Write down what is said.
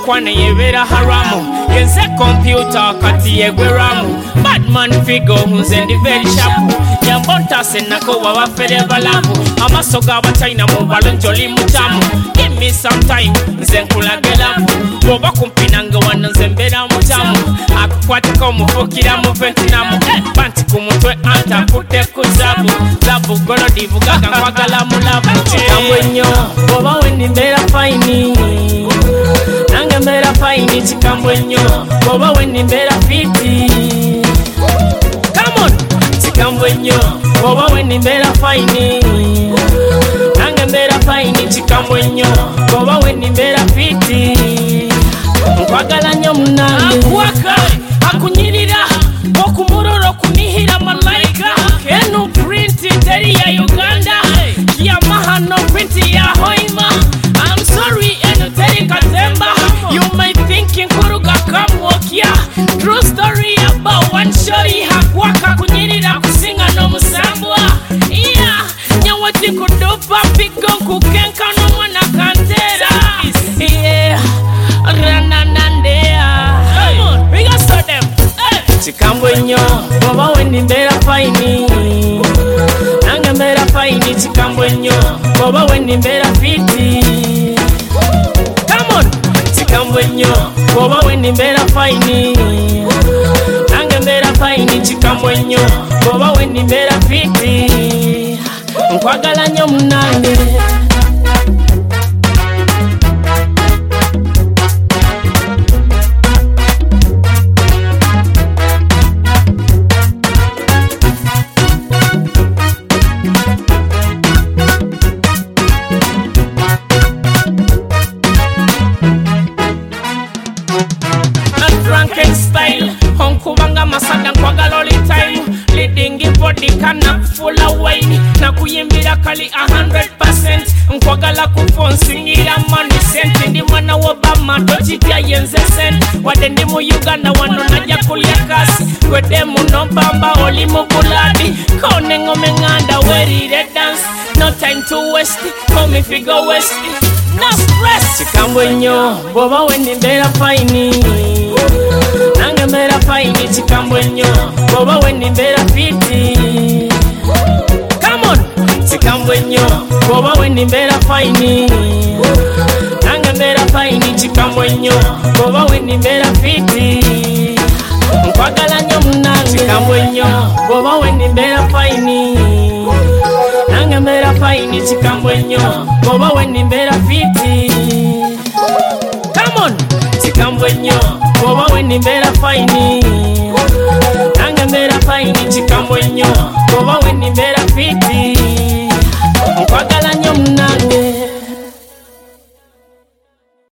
Kwane yebera haramu Yenze computer kati yegweramu Badman figure hunze ndi very sharp Yambonta senako wawafere balamu Amasoga abatayina mubalo njoli mutamu Give me some time nze nkulagelamu Boba kumpinanga wano nze mbera mutamu Akukwatika omufukira mu Vietnamu Panti kumutwe anta pute kuzabu Zabu golo divugaga nkwagala mulabu Chikambwe nyo boba wendi mbera faini Nange mbera faini chikambwe nyo boba wendi mbera fiti Come on chikambwe nyo boba wendi mbera faini Nange mbera faini chikambwe nyo boba wendi mbera fiti Nkwagala nyo munange Akwaka akunyirira okumuroro kunihira malaika Enu printi teri ya Uganda Yamaha no printi ya Hoima I'm sorry enu teri Katemba You might think Nkuruga kamwokia True story about one shorty Hakwaka kunyirira kusinga no musambwa Yeah Nyawati kudupa pigo kukenka no mwana kantera Yeah Rananandea We got start them Chikambwe nyo boba wendi mbera faini Nange mbera faini chikambwe nyo boba wendi mbera fiti Come on chikambwe nyo boba wendi mbera faini Nange mbera faini chikambwe nyo boba wendi mbera fiti Nkwagala nyo munange Drunken style, honkubanga masada nkwagala all time Leading body kana full of wine Na kuyimbira kali 100% Nkwagala kufonsingira money cent Ndi mwana Obama tochitya yenze cent Wade ndi mu Uganda wano najja kulya kasi Kwede muno bamba oli mu buladi Kone ngome nganda werire dance No time to waste, call me figure west No stress Chikambwe nyo, boba wendi mbera faini Nange mbera faini chikambwe nyo boba wendi mbera fiti Come on chikambwe nyo boba wendi mbera faini Nange mbera faini chikambwe nyo boba wendi mbera fiti Nkwagala nyo munange chikambwe nyo boba wendi mbera faini Nange mbera faini chikambwe nyo boba wendi mbera fiti Come on chikambwe nyo boba wendi mbera faini